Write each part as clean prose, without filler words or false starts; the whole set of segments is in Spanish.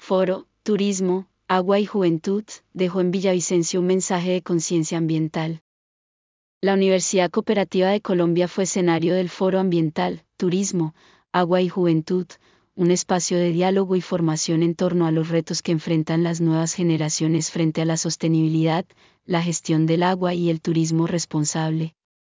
Foro, Turismo, Agua y Juventud, dejó en Villavicencio un mensaje de conciencia ambiental. La Universidad Cooperativa de Colombia fue escenario del Foro Ambiental, Turismo, Agua y Juventud, un espacio de diálogo y formación en torno a los retos que enfrentan las nuevas generaciones frente a la sostenibilidad, la gestión del agua y el turismo responsable.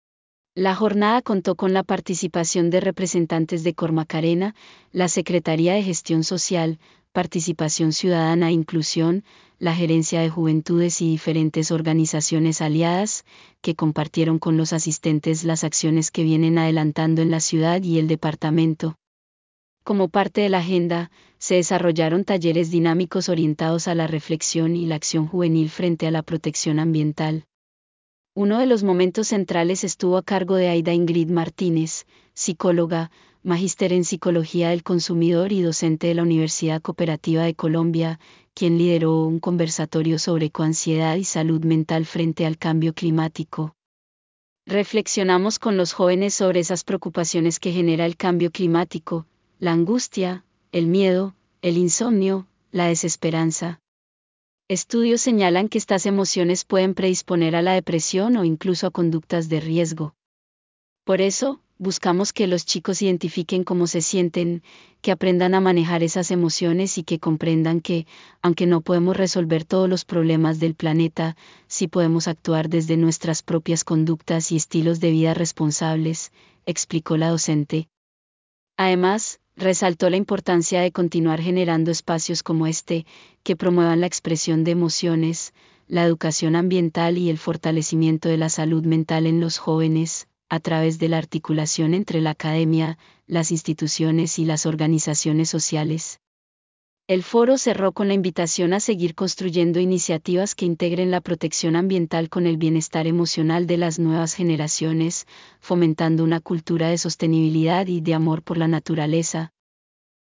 La jornada contó con la participación de representantes de Cormacarena, la Secretaría de Gestión Social, Participación Ciudadana e Inclusión, la Gerencia de Juventudes y diferentes organizaciones aliadas, que compartieron con los asistentes las acciones que vienen adelantando en la ciudad y el departamento. Como parte de la agenda, se desarrollaron talleres dinámicos orientados a la reflexión y la acción juvenil frente a la protección ambiental. Uno de los momentos centrales estuvo a cargo de Aida Ingrid Martínez, psicóloga, magíster en Psicología del Consumidor y docente de la Universidad Cooperativa de Colombia, quien lideró un conversatorio sobre coansiedad y salud mental frente al cambio climático. Reflexionamos con los jóvenes sobre esas preocupaciones que genera el cambio climático, la angustia, el miedo, el insomnio, la desesperanza. Estudios señalan que estas emociones pueden predisponer a la depresión o incluso a conductas de riesgo. Por eso, buscamos que los chicos identifiquen cómo se sienten, que aprendan a manejar esas emociones y que comprendan que, aunque no podemos resolver todos los problemas del planeta, sí podemos actuar desde nuestras propias conductas y estilos de vida responsables, explicó la docente. Además, resaltó la importancia de continuar generando espacios como este, que promuevan la expresión de emociones, la educación ambiental y el fortalecimiento de la salud mental en los jóvenes, a través de la articulación entre la academia, las instituciones y las organizaciones sociales. El foro cerró con la invitación a seguir construyendo iniciativas que integren la protección ambiental con el bienestar emocional de las nuevas generaciones, fomentando una cultura de sostenibilidad y de amor por la naturaleza,